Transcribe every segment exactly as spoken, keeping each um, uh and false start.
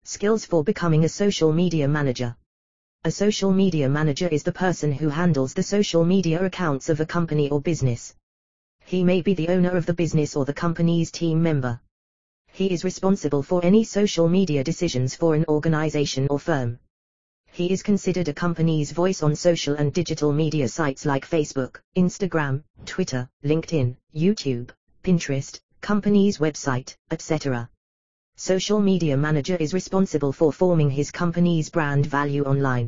Skills for becoming a social media manager. A social media manager is the person who handles the social media accounts of a company or business. He may be the owner of the business or the company's team member. He is responsible for any social media decisions for an organization or firm. He is considered a company's voice on social and digital media sites like Facebook, Instagram, Twitter, LinkedIn, YouTube, Pinterest, company's website, et cetera. Social media manager is responsible for forming his company's brand value online.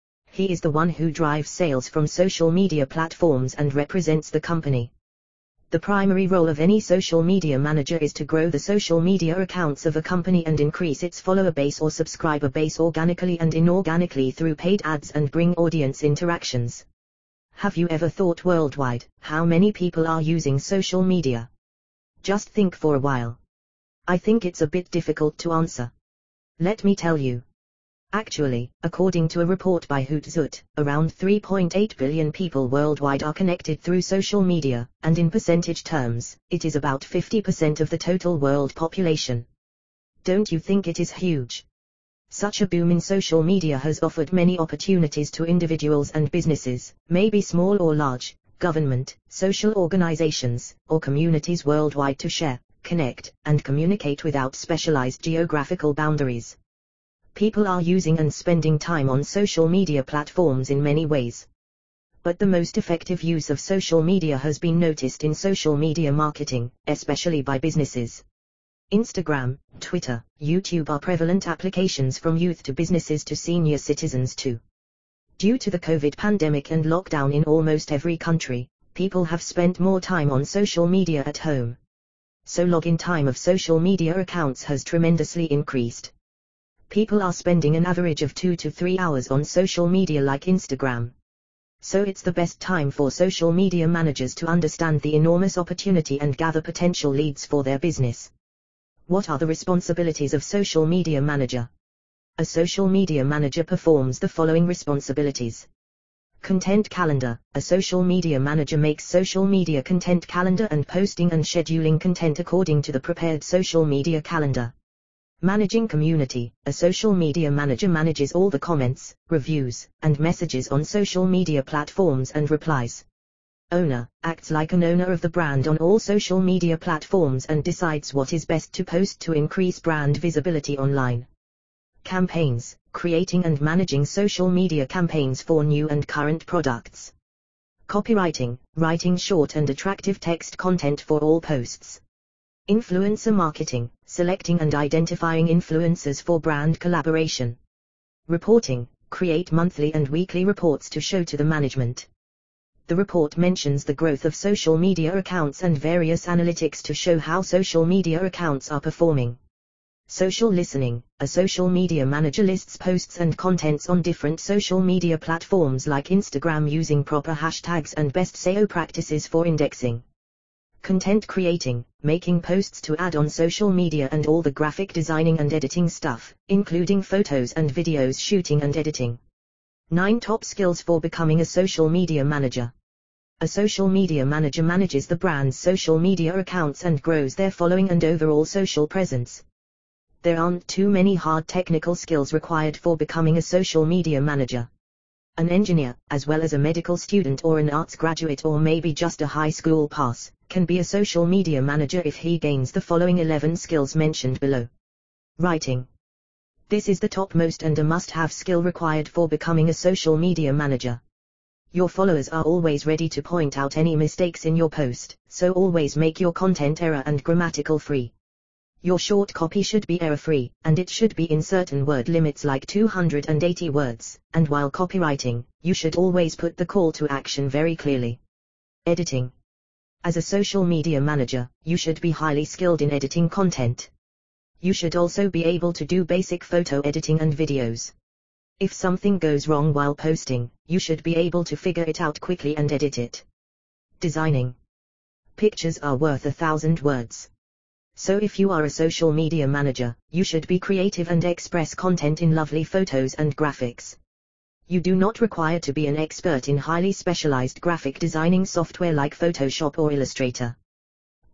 He is the one who drives sales from social media platforms and represents the company. The primary role of any social media manager is to grow the social media accounts of a company and increase its follower base or subscriber base organically and inorganically through paid ads and bring audience interactions. Have you ever thought worldwide how many people are using social media? Just think for a while. I think it's a bit difficult to answer. Let me tell you. Actually, according to a report by Hootsuite, around three point eight billion people worldwide are connected through social media, and in percentage terms, it is about fifty percent of the total world population. Don't you think it is huge? Such a boom in social media has offered many opportunities to individuals and businesses, maybe small or large, government, social organizations, or communities worldwide to share, connect, and communicate without specialized geographical boundaries. People are using and spending time on social media platforms in many ways. But the most effective use of social media has been noticed in social media marketing, especially by businesses. Instagram, Twitter, YouTube are prevalent applications from youth to businesses to senior citizens too. Due to the COVID pandemic and lockdown in almost every country, people have spent more time on social media at home. So login time of social media accounts has tremendously increased. People are spending an average of two to three hours on social media like Instagram. So it's the best time for social media managers to understand the enormous opportunity and gather potential leads for their business. What are the responsibilities of social media manager? A social media manager performs the following responsibilities. Content calendar. A social media manager makes social media content calendar and posting and scheduling content according to the prepared social media calendar. Managing community. A social media manager manages all the comments, reviews, and messages on social media platforms and replies. Owner. Acts like an owner of the brand on all social media platforms and decides what is best to post to increase brand visibility online. Campaigns. Creating and managing social media campaigns for new and current products. Copywriting. Writing short and attractive text content for all posts. Influencer marketing. Selecting and identifying influencers for brand collaboration. Reporting. Create monthly and weekly reports to show to the management. The report mentions the growth of social media accounts and various analytics to show how social media accounts are performing. Social listening. A social media manager lists posts and contents on different social media platforms like Instagram using proper hashtags and best S E O practices for indexing. Content creating. Making posts to add on social media and all the graphic designing and editing stuff, including photos and videos shooting and editing. nine Top skills for becoming a social media manager. A social media manager manages the brand's social media accounts and grows their following and overall social presence. There aren't too many hard technical skills required for becoming a social media manager. An engineer, as well as a medical student or an arts graduate or maybe just a high school pass, can be a social media manager if he gains the following eleven skills mentioned below. Writing. This is the topmost and a must-have skill required for becoming a social media manager. Your followers are always ready to point out any mistakes in your post, so always make your content error and grammatical free. Your short copy should be error-free, and it should be in certain word limits like two hundred eighty words, and while copywriting, you should always put the call to action very clearly. Editing. As a social media manager, you should be highly skilled in editing content. You should also be able to do basic photo editing and videos. If something goes wrong while posting, you should be able to figure it out quickly and edit it. Designing. Pictures are worth a thousand words. So if you are a social media manager, you should be creative and express content in lovely photos and graphics. You do not require to be an expert in highly specialized graphic designing software like Photoshop or Illustrator.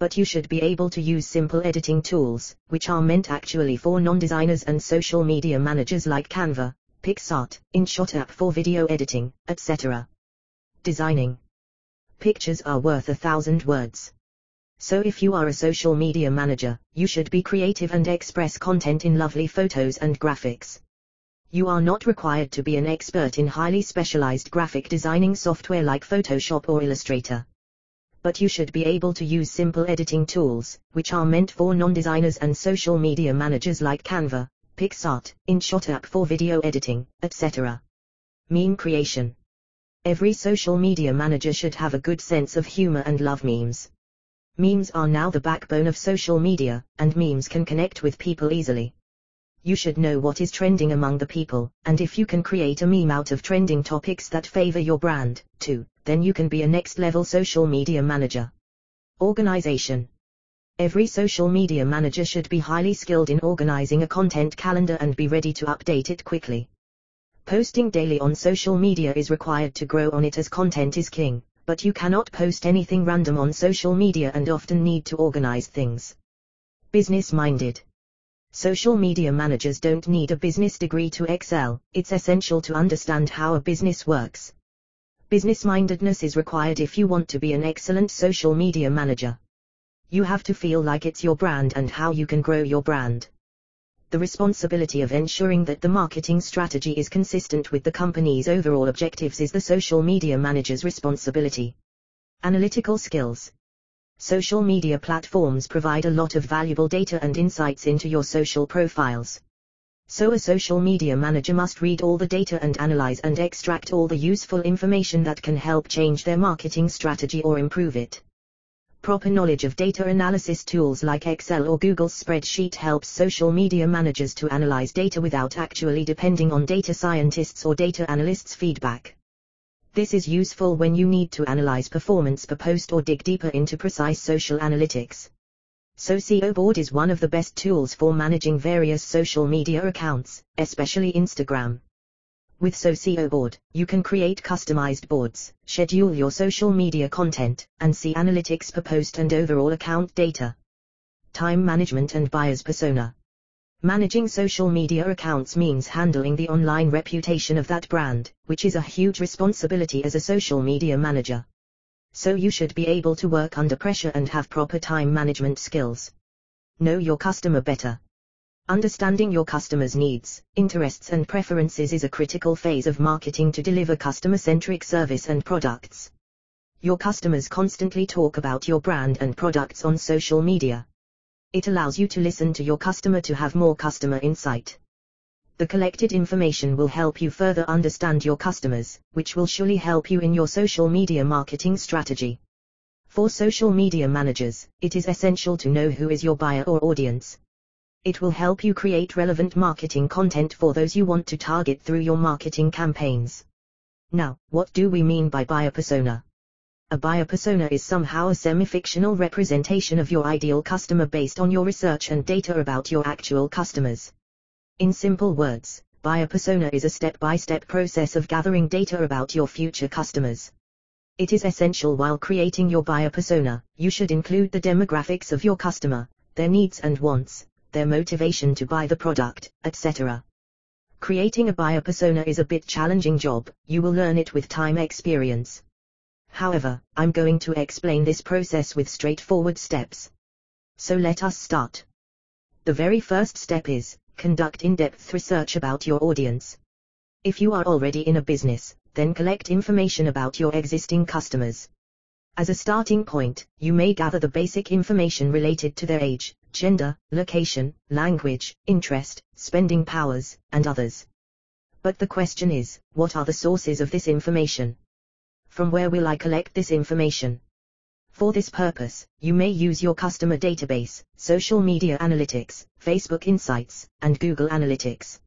But you should be able to use simple editing tools, which are meant actually for non-designers and social media managers like Canva, PicsArt, InShot app for video editing, et cetera. Designing. Pictures are worth a thousand words. So if you are a social media manager, you should be creative and express content in lovely photos and graphics. You are not required to be an expert in highly specialized graphic designing software like Photoshop or Illustrator. But you should be able to use simple editing tools, which are meant for non-designers and social media managers like Canva, PicsArt, InShot app for video editing, et cetera. Meme creation. Every social media manager should have a good sense of humor and love memes. Memes are now the backbone of social media, and memes can connect with people easily. You should know what is trending among the people, and if you can create a meme out of trending topics that favor your brand, too, then you can be a next-level social media manager. Organization. Every social media manager should be highly skilled in organizing a content calendar and be ready to update it quickly. Posting daily on social media is required to grow on it as content is king, but you cannot post anything random on social media and often need to organize things. Business-minded. Social media managers don't need a business degree to excel, it's essential to understand how a business works. Business-mindedness is required if you want to be an excellent social media manager. You have to feel like it's your brand and how you can grow your brand. The responsibility of ensuring that the marketing strategy is consistent with the company's overall objectives is the social media manager's responsibility. Analytical skills. Social media platforms provide a lot of valuable data and insights into your social profiles. So a social media manager must read all the data and analyze and extract all the useful information that can help change their marketing strategy or improve it. Proper knowledge of data analysis tools like Excel or Google's spreadsheet helps social media managers to analyze data without actually depending on data scientists or data analysts' feedback. This is useful when you need to analyze performance per post or dig deeper into precise social analytics. SocioBoard is one of the best tools for managing various social media accounts, especially Instagram. With SocioBoard, you can create customized boards, schedule your social media content, and see analytics per post and overall account data. Time management and buyer's persona. Managing social media accounts means handling the online reputation of that brand, which is a huge responsibility as a social media manager. So you should be able to work under pressure and have proper time management skills. Know your customer better. Understanding your customers' needs, interests and preferences is a critical phase of marketing to deliver customer-centric service and products. Your customers constantly talk about your brand and products on social media. It allows you to listen to your customer to have more customer insight. The collected information will help you further understand your customers, which will surely help you in your social media marketing strategy. For social media managers, it is essential to know who is your buyer or audience. It will help you create relevant marketing content for those you want to target through your marketing campaigns. Now, what do we mean by buyer persona? A buyer persona is somehow a semi-fictional representation of your ideal customer based on your research and data about your actual customers. In simple words, buyer persona is a step-by-step process of gathering data about your future customers. It is essential while creating your buyer persona, you should include the demographics of your customer, their needs and wants, their motivation to buy the product, et cetera. Creating a buyer persona is a bit challenging job, you will learn it with time experience. However, I'm going to explain this process with straightforward steps. So let us start. The very first step is, conduct in-depth research about your audience. If you are already in a business, then collect information about your existing customers. As a starting point, you may gather the basic information related to their age, gender, location, language, interest, spending powers, and others. But the question is, what are the sources of this information? From where will I collect this information? For this purpose, you may use your customer database, social media analytics, Facebook Insights, and Google Analytics.